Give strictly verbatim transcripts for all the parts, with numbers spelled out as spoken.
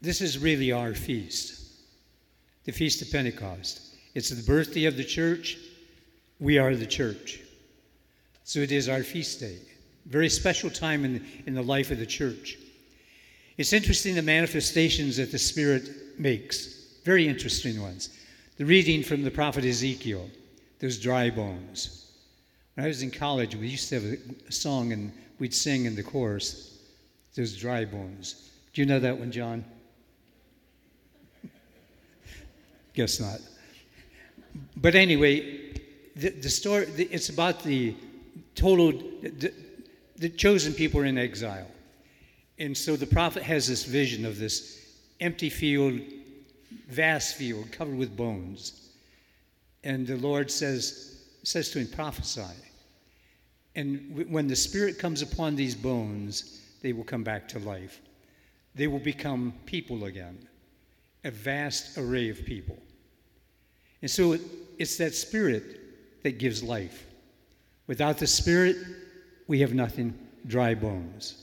this is really our feast, the Feast of Pentecost. It's the birthday of the church. We are the church. So it is our feast day. Very special time in, in the life of the church. It's interesting the manifestations that the Spirit makes. Very interesting ones. The reading from the prophet Ezekiel, those dry bones. When I was in college, we used to have a song and we'd sing in the chorus, those dry bones. Do you know that one, John? Guess not. But anyway, the, the story, the, it's about the total, the, the chosen people are in exile. And so the prophet has this vision of this empty field, vast field covered with bones. And the Lord says, says to him, prophesy. And w- when the Spirit comes upon these bones, they will come back to life. They will become people again, a vast array of people. And so it, it's that Spirit that gives life. Without the Spirit, we have nothing, dry bones.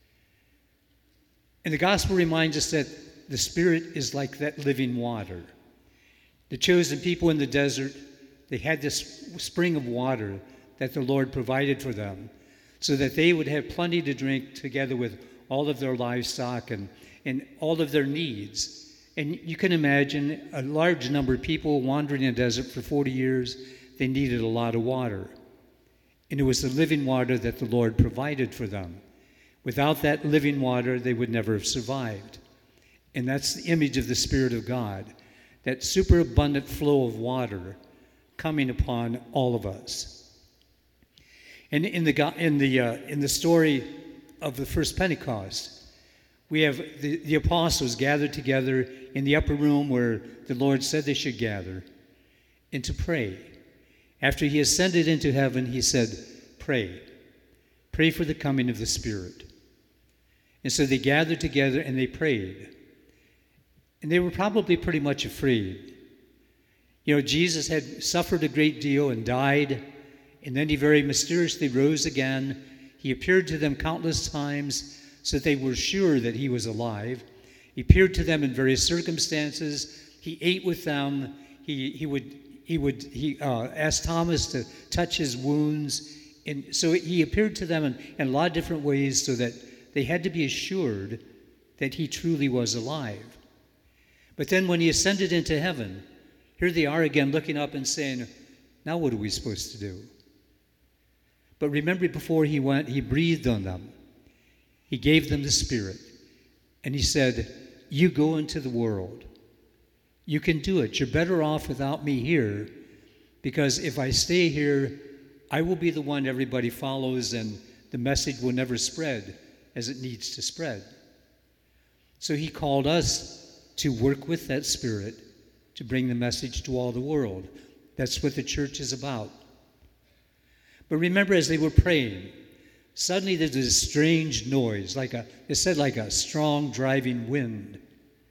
And the gospel reminds us that the Spirit is like that living water. The chosen people in the desert, they had this spring of water that the Lord provided for them so that they would have plenty to drink together with all of their livestock and, and all of their needs. And you can imagine a large number of people wandering in the desert for forty years, they needed a lot of water. And it was the living water that the Lord provided for them. Without that living water, they would never have survived. And that's the image of the Spirit of God, that superabundant flow of water coming upon all of us. And in the in the uh, in the story of the first Pentecost, we have the, the apostles gathered together in the upper room where the Lord said they should gather, and to pray. After he ascended into heaven, he said, "Pray, pray for the coming of the Spirit." And so they gathered together and they prayed. And they were probably pretty much afraid. You know, Jesus had suffered a great deal and died, and then he very mysteriously rose again. He appeared to them countless times so that they were sure that he was alive. He appeared to them in various circumstances. He ate with them. He, he would, he would he uh, asked Thomas to touch his wounds. And so he appeared to them in, in a lot of different ways so that they had to be assured that he truly was alive. But then when he ascended into heaven, here they are again looking up and saying, now what are we supposed to do? But remember, before he went, he breathed on them. He gave them the Spirit. And he said, you go into the world. You can do it. You're better off without me here, because if I stay here, I will be the one everybody follows, and the message will never spread as it needs to spread. So he called us to work with that Spirit to bring the message to all the world. That's what the church is about. But remember, as they were praying, suddenly there's this strange noise, like a, it said like a strong driving wind.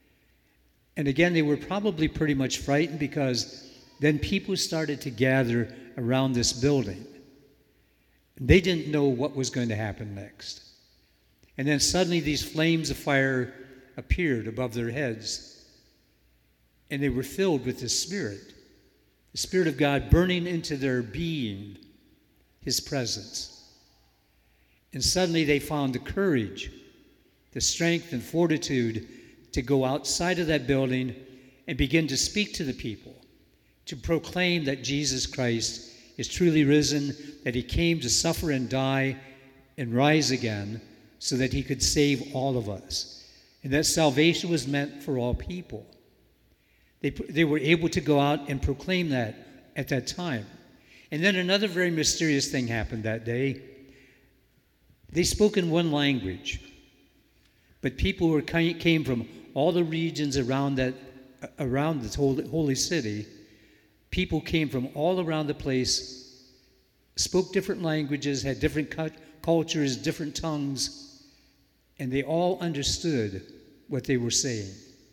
And again, they were probably pretty much frightened, because then people started to gather around this building. They didn't know what was going to happen next. And then suddenly these flames of fire appeared above their heads, and they were filled with the Spirit, the Spirit of God burning into their being, his presence. And suddenly they found the courage, the strength and fortitude to go outside of that building and begin to speak to the people, to proclaim that Jesus Christ is truly risen, that he came to suffer and die and rise again so that he could save all of us. And that salvation was meant for all people. They, they were able to go out and proclaim that at that time. And then another very mysterious thing happened that day. They spoke in one language, but people who came from all the regions around that, around this holy, holy city, people came from all around the place, spoke different languages, had different cultures, different tongues, and they all understood what they were saying.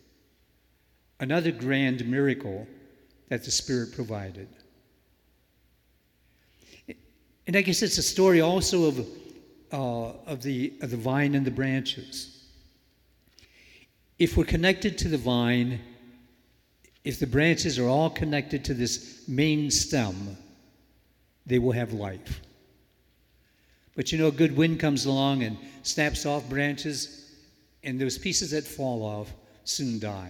Another grand miracle that the Spirit provided. And I guess it's a story also of, uh, of, the, of the vine and the branches. If we're connected to the vine, if the branches are all connected to this main stem, they will have life. But you know, a good wind comes along and snaps off branches, and those pieces that fall off soon die.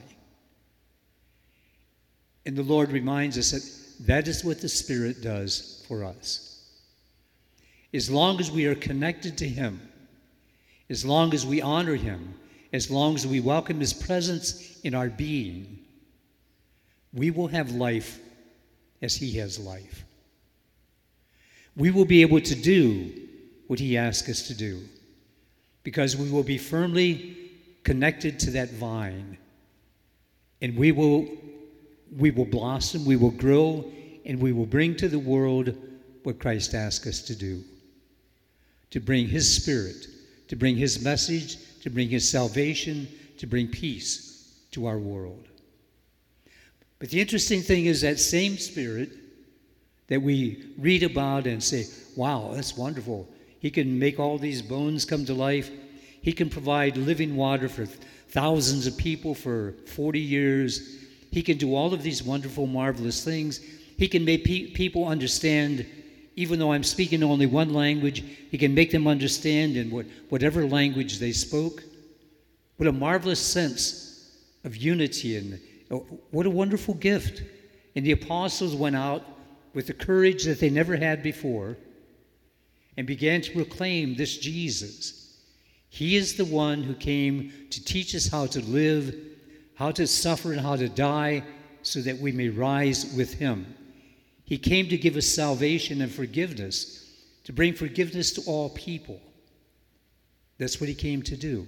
And the Lord reminds us that that is what the Spirit does for us. As long as we are connected to Him, as long as we honor Him, as long as we welcome His presence in our being, we will have life as He has life. We will be able to do what He asks us to do because we will be firmly connected to that vine, and we will we will blossom, we will grow, and we will bring to the world what Christ asks us to do, to bring His Spirit, to bring His message, to bring His salvation, to bring peace to our world. But the interesting thing is that same Spirit that we read about and say, wow, that's wonderful. He can make all these bones come to life. He can provide living water for thousands of people for forty years. He can do all of these wonderful, marvelous things. He can make pe- people understand, even though I'm speaking only one language, He can make them understand in what, whatever language they spoke. What a marvelous sense of unity, and what a wonderful gift. And the apostles went out with the courage that they never had before and began to proclaim this Jesus. He is the one who came to teach us how to live, how to suffer, and how to die so that we may rise with Him. He came to give us salvation and forgiveness, to bring forgiveness to all people. That's what He came to do.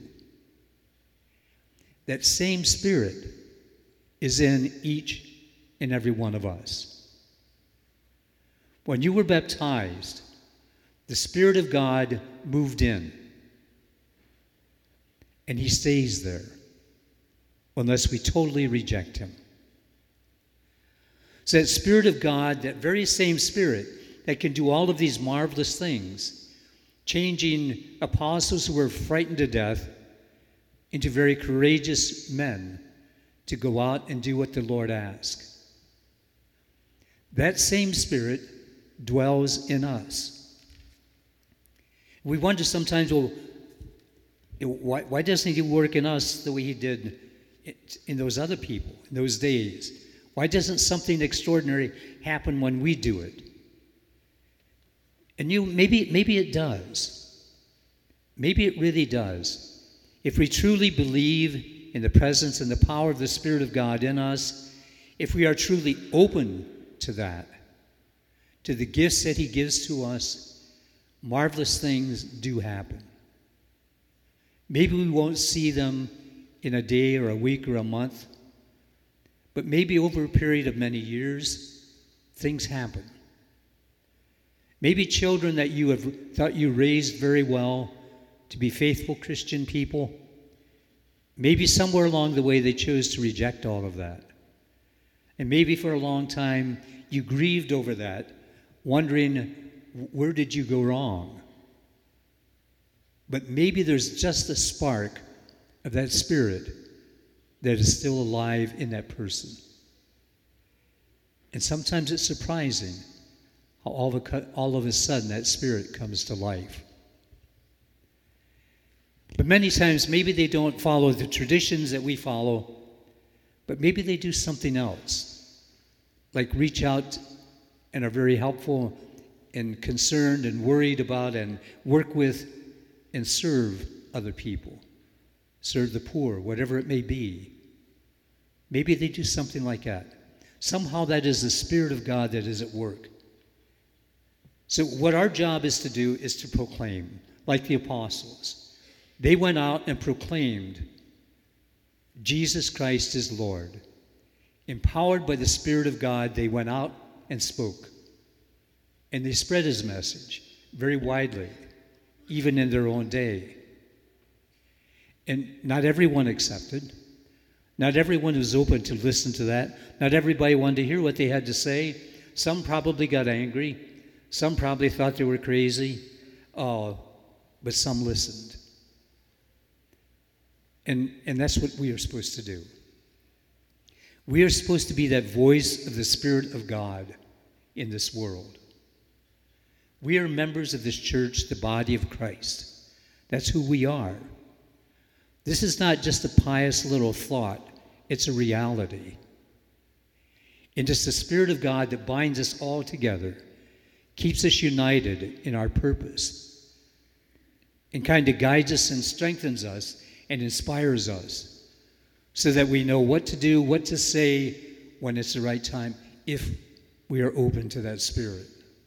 That same Spirit is in each and every one of us. When you were baptized, the Spirit of God moved in, and He stays there unless we totally reject Him. So that Spirit of God, that very same Spirit that can do all of these marvelous things, changing apostles who were frightened to death into very courageous men to go out and do what the Lord asked. That same Spirit dwells in us. We wonder sometimes, well, why, why doesn't He work in us the way He did in those other people, in those days? Why doesn't something extraordinary happen when we do it? And you, maybe, maybe it does. Maybe it really does. If we truly believe in the presence and the power of the Spirit of God in us, if we are truly open to that, to the gifts that He gives to us, marvelous things do happen. Maybe we won't see them in a day or a week or a month, but maybe over a period of many years, things happen. Maybe children that you have thought you raised very well to be faithful Christian people, maybe somewhere along the way they chose to reject all of that. And maybe for a long time you grieved over that, wondering, where did you go wrong? But maybe there's just a spark of that Spirit that is still alive in that person. And sometimes it's surprising how all of a, all of a sudden that Spirit comes to life. But many times maybe they don't follow the traditions that we follow, but maybe they do something else, like reach out and are very helpful and concerned and worried about and work with and serve other people, serve the poor, whatever it may be. Maybe they do something like that. Somehow that is the Spirit of God that is at work. So what our job is to do is to proclaim, like the apostles. They went out and proclaimed Jesus Christ is Lord. Empowered by the Spirit of God, they went out and spoke. And they spread His message very widely, even in their own day. And not everyone accepted. Not everyone was open to listen to that. Not everybody wanted to hear what they had to say. Some probably got angry. Some probably thought they were crazy. Uh, but some listened. And, and that's what we are supposed to do. We are supposed to be that voice of the Spirit of God in this world. We are members of this church, the body of Christ. That's who we are. This is not just a pious little thought, it's a reality. And it's the Spirit of God that binds us all together, keeps us united in our purpose, and kind of guides us and strengthens us and inspires us so that we know what to do, what to say when it's the right time, if we are open to that Spirit.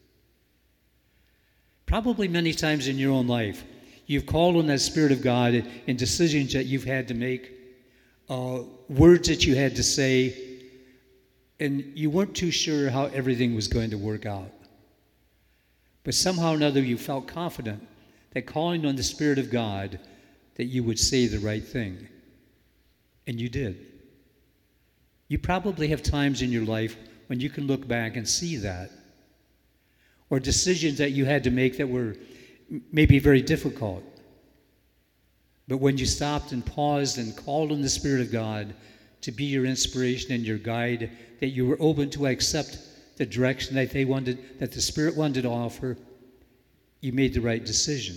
Probably many times in your own life, you've called on that Spirit of God in decisions that you've had to make, uh, words that you had to say, and you weren't too sure how everything was going to work out. But somehow or another you felt confident that calling on the Spirit of God, that you would say the right thing. And you did. You probably have times in your life when you can look back and see that. Or decisions that you had to make that were maybe very difficult. But when you stopped and paused and called on the Spirit of God to be your inspiration and your guide, that you were open to accept the direction that they wanted, that the Spirit wanted to offer, you made the right decision.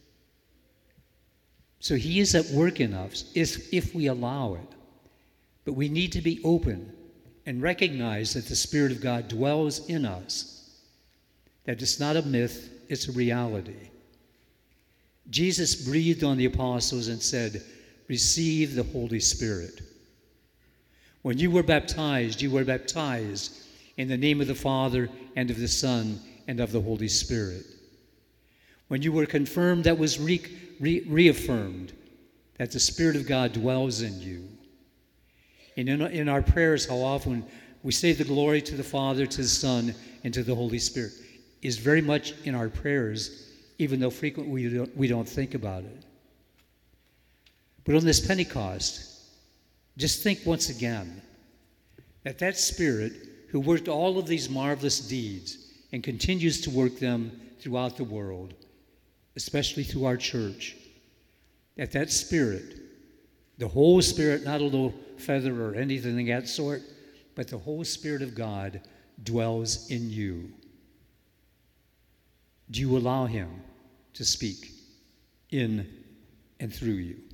So He is at work in us if, if we allow it. But we need to be open and recognize that the Spirit of God dwells in us, that it's not a myth, it's a reality. Jesus breathed on the apostles and said, "Receive the Holy Spirit." When you were baptized, you were baptized in the name of the Father and of the Son and of the Holy Spirit. When you were confirmed, that was re- re- reaffirmed, that the Spirit of God dwells in you. And in, in our prayers, how often we say the glory to the Father, to the Son, and to the Holy Spirit is very much in our prayers, even though frequently we don't, we don't think about it. But on this Pentecost, just think once again that that Spirit who worked all of these marvelous deeds and continues to work them throughout the world, especially through our church, that that Spirit, the whole Spirit, not a little feather or anything of that sort, but the whole Spirit of God dwells in you. Do you allow Him to speak in and through you?